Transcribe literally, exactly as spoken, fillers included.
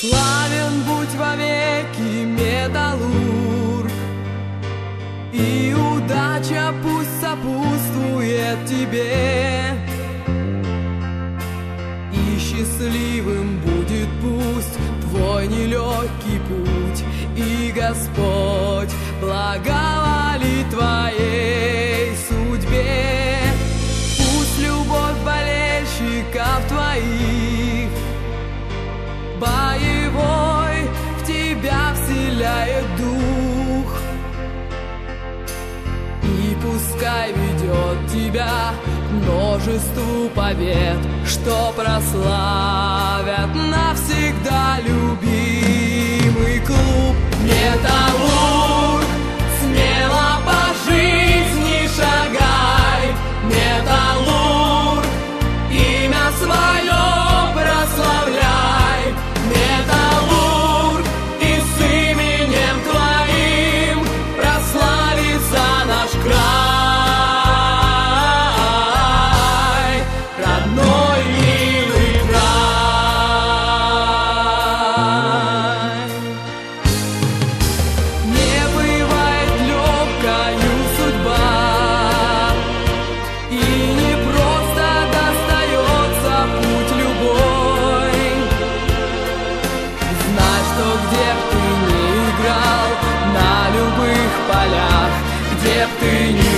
Славен будь вовеки, металлург, и удача пусть сопутствует тебе, и счастливым будет пусть твой нелегкий путь, и Господь благоволит твоей судьбе. Пусть любовь болельщиков твоих боевой в тебя вселяет дух, и пускай ведет тебя к множеству побед, что прославят навсегда любимый клуб «Металлург». Смело по жизни шагай, «Металлург», имя свое прославляй, «Металлург», и с именем твоим прославится наш край, родной милый край. Не бывает легкою судьба, и не просто достается путь любой. Знай, что где б ты ни играл, на любых полях, где б ты ни